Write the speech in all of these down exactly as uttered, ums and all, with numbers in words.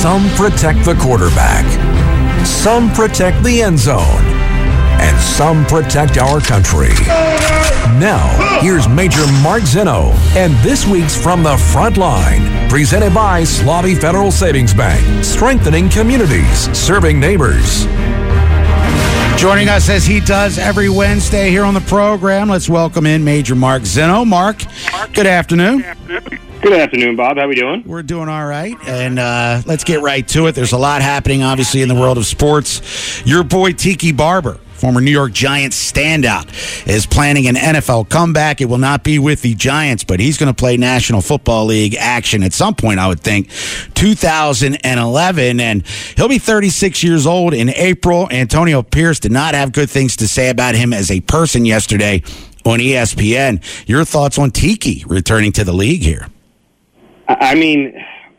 Some protect the quarterback. Some protect the end zone. And some protect our country. Now, here's Major Mark Zinno and this week's From the Front Line, presented by Slobby Federal Savings Bank, strengthening communities, serving neighbors. Joining us as he does every Wednesday here on the program, let's welcome in Major Mark Zinno. Mark, good afternoon. Good afternoon, Bob. How are we doing? We're doing all right, and uh, let's get right to it. There's a lot happening, obviously, in the world of sports. Your boy Tiki Barber, former New York Giants standout, is planning an N F L comeback. It will not be with the Giants, but he's going to play National Football League action at some point, I would think, two thousand eleven, and he'll be thirty-six years old in April. Antonio Pierce did not have good things to say about him as a person yesterday on E S P N. Your thoughts on Tiki returning to the league here? I mean,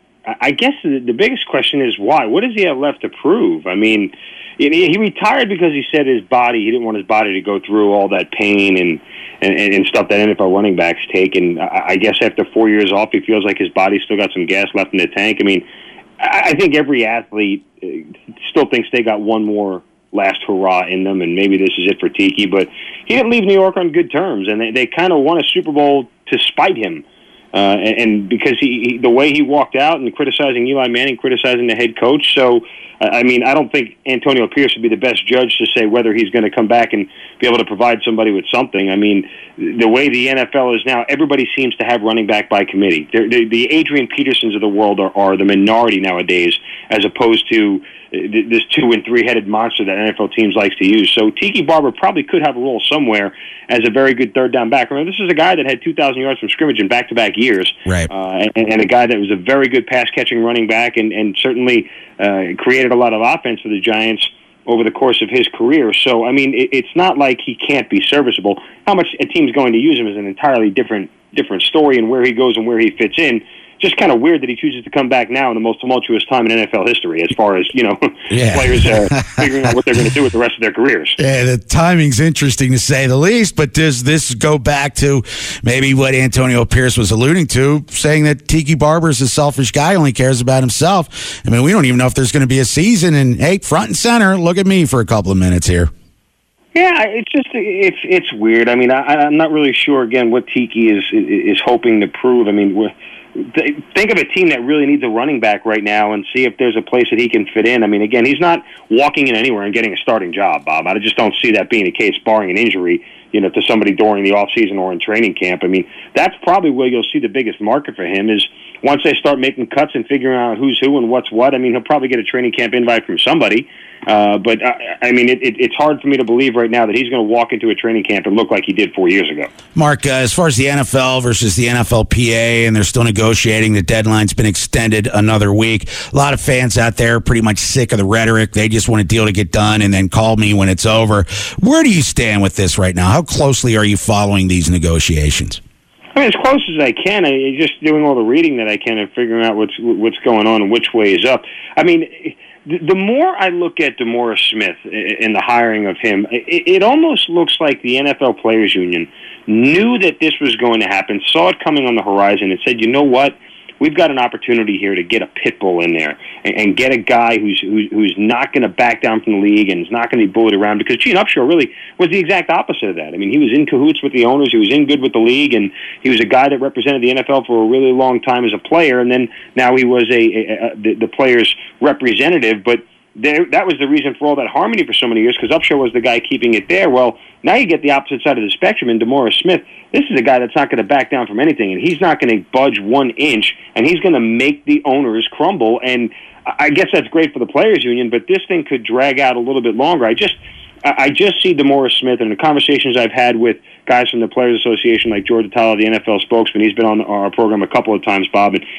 I guess the biggest question is why? What does he have left to prove? I mean, he retired because he said his body, he didn't want his body to go through all that pain and, and, and stuff that N F L running backs take. And I guess after four years off, he feels like his body's still got some gas left in the tank. I mean, I think every athlete still thinks they got one more last hurrah in them, and maybe this is it for Tiki. But he didn't leave New York on good terms, and they, they kind of won a Super Bowl to spite him. Uh, and, and because he, he, the way he walked out and criticizing Eli Manning, criticizing the head coach. So, uh, I mean, I don't think Antonio Pierce would be the best judge to say whether he's going to come back and be able to provide somebody with something. I mean, the way the N F L is now, everybody seems to have running back by committee. They're, the, the Adrian Petersons of the world are, are the minority nowadays, as opposed to this two and three headed monster that N F L teams likes to use. So Tiki Barber probably could have a role somewhere as a very good third down back. Remember, this is a guy that had two thousand yards from scrimmage in back to back years, right? Uh, and, and a guy that was a very good pass catching running back, and, and certainly uh, created a lot of offense for the Giants over the course of his career. So I mean, it, it's not like he can't be serviceable. How much a team's going to use him is an entirely different different story, and where he goes and where he fits in. Just kind of weird that he chooses to come back now in the most tumultuous time in N F L history, as far as, you know, yeah. players uh, figuring out what they're going to do with the rest of their careers. Yeah, the timing's interesting to say the least, but does this go back to maybe what Antonio Pierce was alluding to, saying that Tiki Barber is a selfish guy, only cares about himself? I mean, we don't even know if there's going to be a season, and hey, front and center, look at me for a couple of minutes here. Yeah, it's just it's it's weird. I mean, I, I'm not really sure again what Tiki is is hoping to prove. I mean, we're, think of a team that really needs a running back right now and see if there's a place that he can fit in. I mean, again, he's not walking in anywhere and getting a starting job, Bob. I just don't see that being the case, barring an injury, you know, to somebody during the offseason or in training camp. I mean, that's probably where you'll see the biggest market for him is once they start making cuts and figuring out who's who and what's what. I mean, he'll probably get a training camp invite from somebody. Uh, but, uh, I mean, it, it, it's hard for me to believe right now that he's going to walk into a training camp and look like he did four years ago. Mark, uh, as far as the N F L versus the N F L P A, and they're still negotiating, the deadline's been extended another week. A lot of fans out there are pretty much sick of the rhetoric. They just want a deal to get done and then call me when it's over. Where do you stand with this right now? How closely are you following these negotiations? I mean, as close as I can. I just doing all the reading that I can and figuring out what's what's going on and which way is up. I mean, the more I look at DeMaurice Smith and the hiring of him, it almost looks like the N F L Players Union knew that this was going to happen, saw it coming on the horizon, and said, you know what? We've got an opportunity here to get a pit bull in there and, and get a guy who's who's, who's not going to back down from the league and is not going to be bullied around, because Gene Upshaw really was the exact opposite of that. I mean, he was in cahoots with the owners. He was in good with the league, and he was a guy that represented the N F L for a really long time as a player, and then now he was a, a, a the, the players' representative. But there, that was the reason for all that harmony for so many years, because Upshaw was the guy keeping it there. Well, now you get the opposite side of the spectrum in DeMaurice Smith. This is a guy that's not going to back down from anything, and he's not going to budge one inch, and he's going to make the owners crumble. And I guess that's great for the Players Union, but this thing could drag out a little bit longer. I just I just see DeMaurice Smith, and the conversations I've had with guys from the Players Association like George Atala, the N F L spokesman, he's been on our program a couple of times, Bob, and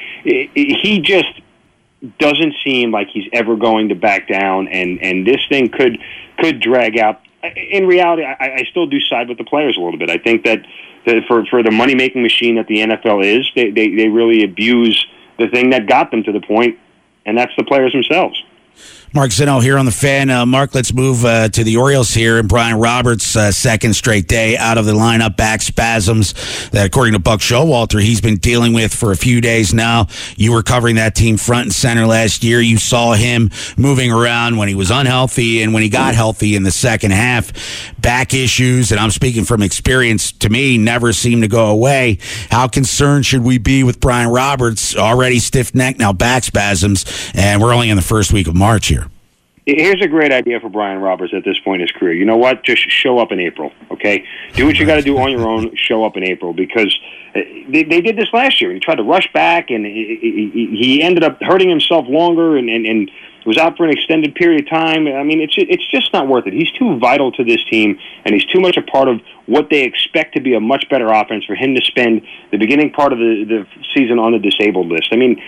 he just doesn't seem like he's ever going to back down, and, and this thing could could drag out. In reality, I, I still do side with the players a little bit. I think that, that for, for the money-making machine that the N F L is, they, they, they really abuse the thing that got them to the point, and that's the players themselves. Mark Zinno here on the Fan. Uh, Mark, let's move uh, to the Orioles here. And Brian Roberts, uh, second straight day out of the lineup, back spasms that, according to Buck Showalter, he's been dealing with for a few days now. You were covering that team front and center last year. You saw him moving around when he was unhealthy and when he got healthy in the second half. Back issues, and I'm speaking from experience, to me, never seem to go away. How concerned should we be with Brian Roberts? Already stiff neck, now back spasms, and we're only in the first week of March here. Here's a great idea for Brian Roberts at this point in his career. You know what? Just show up in April, okay? Do what you got to do on your own. Show up in April, because they, they did this last year. He tried to rush back, and he, he ended up hurting himself longer and, and, and was out for an extended period of time. I mean, it's it's just not worth it. He's too vital to this team, and he's too much a part of what they expect to be a much better offense for him to spend the beginning part of the, the season on the disabled list. I mean,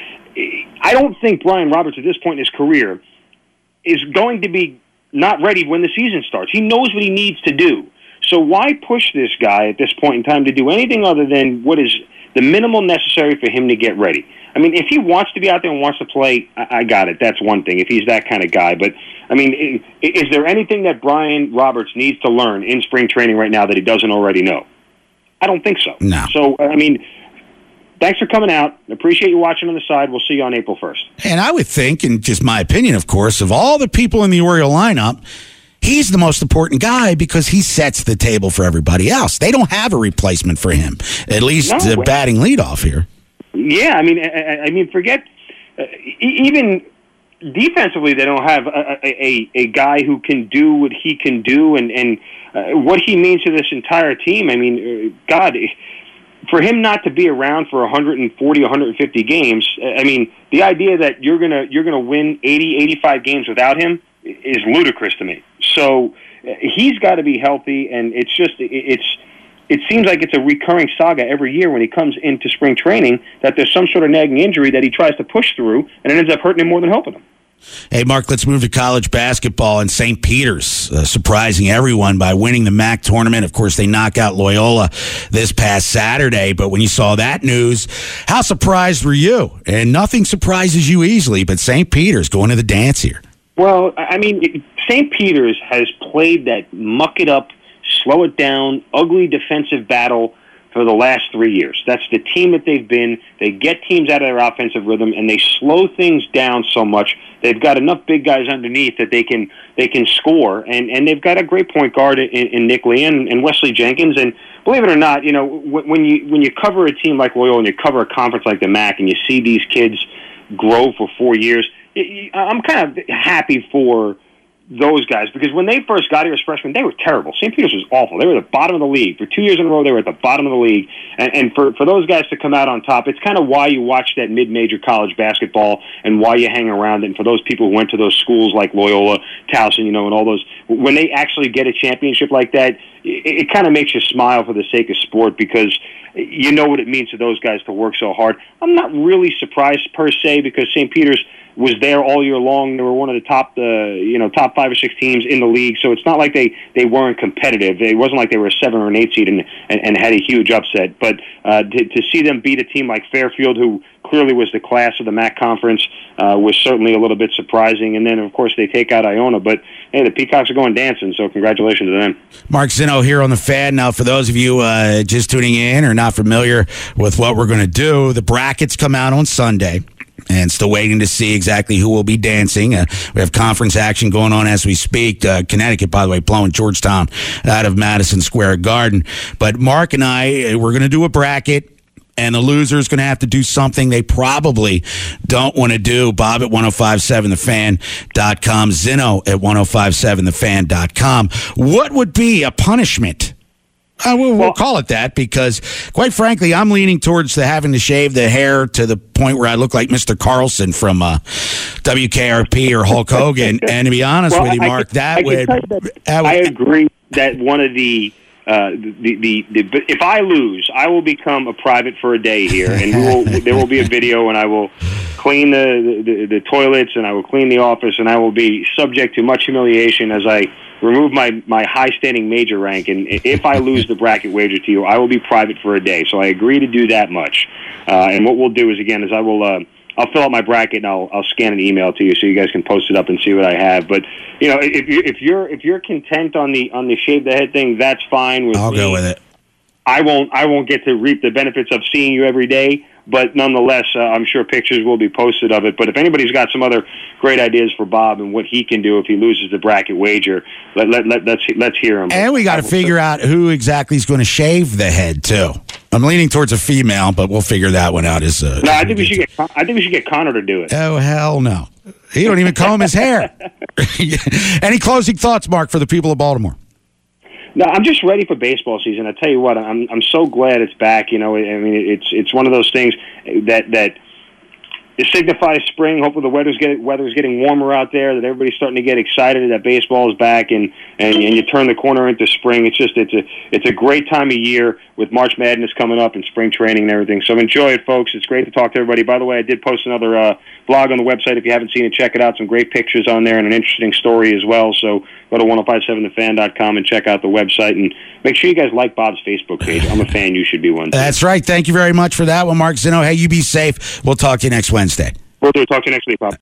I don't think Brian Roberts at this point in his career is going to be not ready when the season starts. He knows what he needs to do. So why push this guy at this point in time to do anything other than what is the minimal necessary for him to get ready? I mean, if he wants to be out there and wants to play, I, I got it. That's one thing, if he's that kind of guy. But, I mean, is, is there anything that Brian Roberts needs to learn in spring training right now that he doesn't already know? I don't think so. No. So, I mean, thanks for coming out. Appreciate you watching on the side. We'll see you on April first. And I would think, and just my opinion, of course, of all the people in the Oriole lineup, he's the most important guy because he sets the table for everybody else. They don't have a replacement for him, at least No, uh, batting leadoff here. Yeah, I mean, I, I mean, forget uh, even defensively, they don't have a, a, a guy who can do what he can do, and and uh, what he means to this entire team. I mean, uh, God, for him not to be around for one forty, one fifty games, I mean, the idea that you're gonna you're gonna win eighty, eighty-five games without him is ludicrous to me. So uh, he's got to be healthy, and it's just it's. It seems like it's a recurring saga every year when he comes into spring training that there's some sort of nagging injury that he tries to push through, and it ends up hurting him more than helping him. Hey, Mark, let's move to college basketball, and Saint Peter's uh, surprising everyone by winning the M A C tournament. Of course, they knock out Loyola this past Saturday, but when you saw that news, how surprised were you? And nothing surprises you easily, but Saint Peter's going to the dance here. Well, I mean, Saint Peter's has played that muck-it-up, slow it down, ugly defensive battle for the last three years. That's the team that they've been. They get teams out of their offensive rhythm, and they slow things down so much. They've got enough big guys underneath that they can they can score, and, and they've got a great point guard in, in Nick Lee and, and Wesley Jenkins. And believe it or not, you know, when you when you cover a team like Loyola and you cover a conference like the M A C, and you see these kids grow for four years, I'm kind of happy for those guys, because when they first got here as freshmen, they were terrible. Saint Peter's was awful. They were at the bottom of the league. For two years in a row, they were at the bottom of the league. And, and for, for those guys to come out on top, it's kind of why you watch that mid-major college basketball and why you hang around it. And for those people who went to those schools like Loyola, Towson, you know, and all those, when they actually get a championship like that, it, it kind of makes you smile for the sake of sport, because you know what it means to those guys to work so hard. I'm not really surprised per se, because Saint Peter's was there all year long. They were one of the top, uh, you know, top five or six teams in the league. So it's not like they, they weren't competitive. It wasn't like they were a seven or an eight seed and and, and had a huge upset. But uh, to, to see them beat a team like Fairfield, who clearly was the class of the M A C conference, uh, was certainly a little bit surprising. And then, of course, they take out Iona. But hey, the Peacocks are going dancing. So congratulations to them. Mark Zinno here on the Fan. Now, for those of you uh, just tuning in or not familiar with what we're going to do, the brackets come out on Sunday. And still waiting to see exactly who will be dancing. Uh, we have conference action going on as we speak. Uh, Connecticut, by the way, blowing Georgetown out of Madison Square Garden. But Mark and I, we're going to do a bracket, and the loser is going to have to do something they probably don't want to do. Bob at ten fifty-seven the fan dot com, Zinno at ten fifty-seven the fan dot com. What would be a punishment? Uh, we'll, we'll call it that, because, quite frankly, I'm leaning towards the having to shave the hair to the point where I look like Mister Carlson from uh, W K R P or Hulk Hogan. And to be honest well, with you, I Mark, can, that, I would, that, that would... I agree that one of the... Uh, the, the, the if I lose, I will become a private for a day here, and we will, there will be a video, and I will clean the, the, the toilets, and I will clean the office, and I will be subject to much humiliation as I remove my, my high-standing major rank. And if I lose the bracket wager to you, I will be private for a day. So I agree to do that much. Uh, and what we'll do is, again, is I will... Uh, I'll fill out my bracket and I'll I'll scan an email to you so you guys can post it up and see what I have. But you know, if you if you're if you're content on the on the shave the head thing, that's fine with I'll me. go with it. I won't I won't get to reap the benefits of seeing you every day, but nonetheless, uh, I'm sure pictures will be posted of it. But if anybody's got some other great ideas for Bob and what he can do if he loses the bracket wager, let, let, let, let's let's hear him. And we got to figure out who exactly is going to shave the head too. I'm leaning towards a female, but we'll figure that one out. As uh, no, I think we should get I think we should get Connor to do it. Oh hell no, he don't even comb his hair. Any closing thoughts, Mark, for the people of Baltimore? No, I'm just ready for baseball season. I tell you what, I'm I'm so glad it's back. You know, I mean, it's it's one of those things that that it signifies spring. Hopefully, the weather's get weather's getting warmer out there. That everybody's starting to get excited that baseball is back, and, and and you turn the corner into spring. It's just it's a it's a great time of year with March Madness coming up and spring training and everything. So enjoy it, folks. It's great to talk to everybody. By the way, I did post another uh, blog on the website. If you haven't seen it, check it out. Some great pictures on there and an interesting story as well. So go to ten fifty-seven the fan dot com and check out the website. And make sure you guys like Bob's Facebook page. I'm a fan. You should be one too. That's right. Thank you very much for that one, Mark Zinno. Hey, you be safe. We'll talk to you next Wednesday. We'll do. Talk to you next week, Bob.